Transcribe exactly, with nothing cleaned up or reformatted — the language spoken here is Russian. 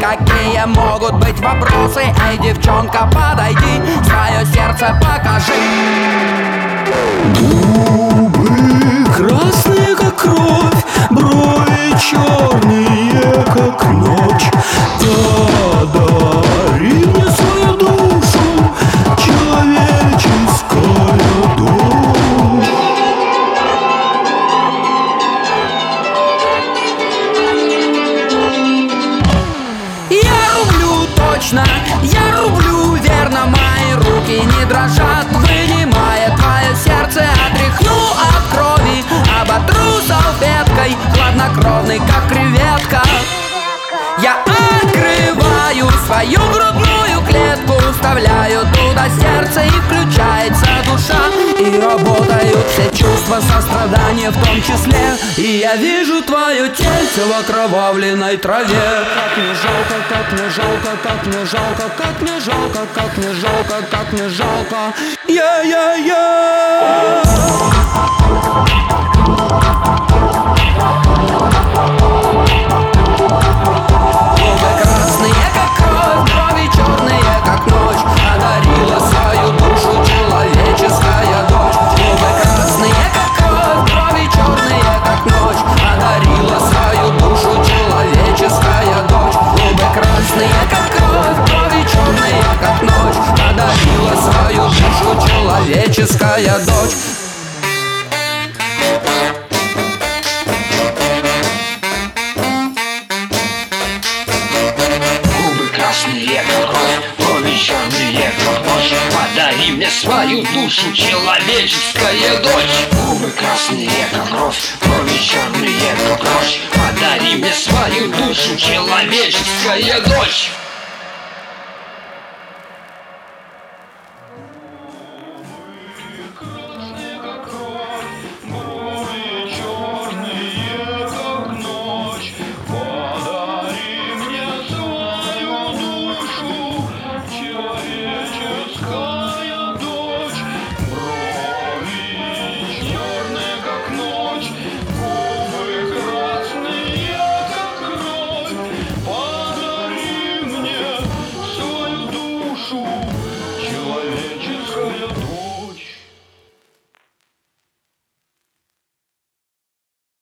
какие могут быть вопросы? Эй, девчонка, подойди, свое сердце покажи. Губы красные, как кровь, брови черные, как ночь. Подари мне свою душу, человеческая дочь. Я рублю точно, я рублю верно, мои руки не дрожат, вынимая твое сердце, отряхну от крови, оботру салфеткой, хладнокровный, как креветка. Я открываю свою грудную клетку, вставляю туда сердце, и включается душа, и работают все чувства сострадания в том числе. И я вижу твое тельце в окровавленной траве. Как мне жалко, как мне жалко, как мне жалко, как мне жалко, как мне жалко, как мне жалко. Я-я-я. Человеческая дочь. Губы красные, как кровь, брови черные, как ночь. Подари мне свою душу, человеческая дочь. Губы красные, как кровь, брови черные, как ночь. Подари мне свою душу, человеческая дочь.